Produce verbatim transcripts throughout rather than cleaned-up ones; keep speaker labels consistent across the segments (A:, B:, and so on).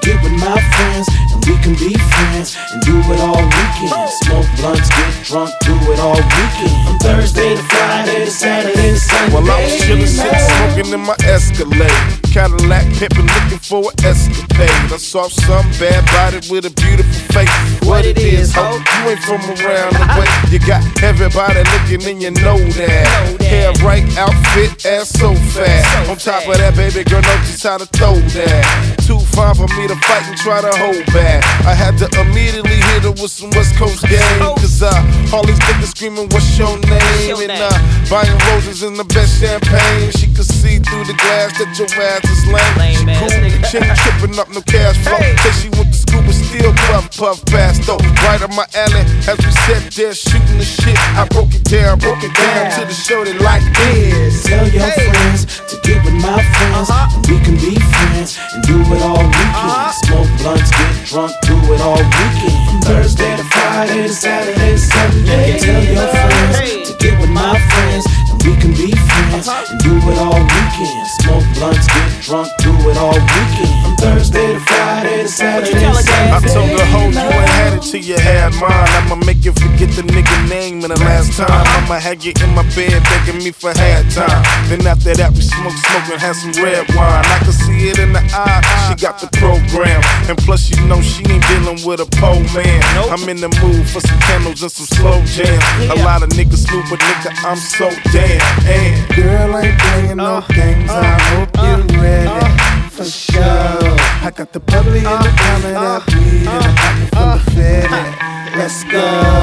A: get with my friends, and we can be friends and do it all weekend. Smoke blunts, get drunk, do it all weekend. From Thursday to Friday to Saturday to Sunday.
B: While I was chillin', sitting, smoking in my Escalade, Cadillac pimpin', looking for an escapade. I saw some bad body with a beautiful face. What it is, ho? You ain't from around the way. You got everybody looking and you know that. Hair right, outfit, ass so fat. On top of that, baby girl, know just how to throw that. Too fine for me to fight and try to hold back. I had to immediately hit her with some West Coast game. Cause uh, all these niggas screaming, what's your name? And uh, buying roses in the best champagne. She could see through the glass that your ass is lame. She cool, she ain't tripping up no cash flow. Say she went to school but still puff, puff past though. Right up my alley, as we sat there shooting the shit. I broke it down, broke it down to the show that like this.
A: Tell your friends to get with my friends, and we can be friends and do it all weekend. Smoke blunts, get drunk, do it all weekend. From Thursday to Friday to Saturday to Sunday. Tell your friends to get with my friends, and we can be friends and do it all weekend. Smoke blunts, get drunk, do it all weekend. From Thursday to Friday to Saturday to Sunday.
B: I told her, ho, you ain't had it till you had mine. I'ma make you forget the nigga name in the last time. I'ma have you in my bed begging me for halftime. Then after that we smoke, smoke and have some red wine. I can see it in the eye, she got the program. And plus you know she ain't dealing with a pole man. I'm in the mood for some candles and some slow jams. A lot of niggas smooth, but nigga I'm so damn. And
C: girl ain't playing no games, I hope you're ready for sure. I got the bubbly in the palm and that weed in the pocket full of fetty. Let's go.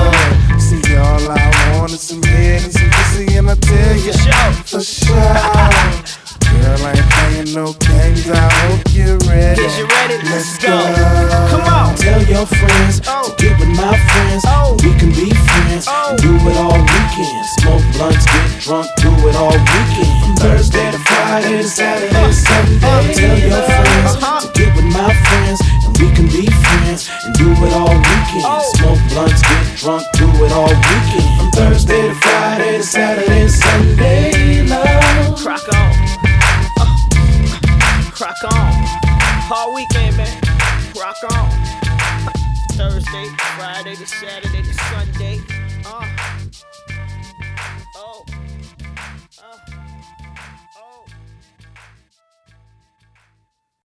C: See, all I want is some head and some pussy, and I tell you for sure. Girl, I ain't playing no games, I hope you're ready.
D: Is you ready?
C: Let's go.
D: Come on.
A: Tell your friends to get with my friends, and we can be friends and do it all weekend. Smoke blunts, get drunk, do it all weekend. From Thursday to Friday to Saturday to Sunday. Tell your friends to get with my friends, and we can be friends and do it all weekend. Smoke blunts, get drunk, do it all weekend. From Thursday to Friday to Saturday to Sunday. Love.
D: Rock on. Rock on. All weekend, man. Rock on. Thursday, Friday to Saturday to Sunday. Uh.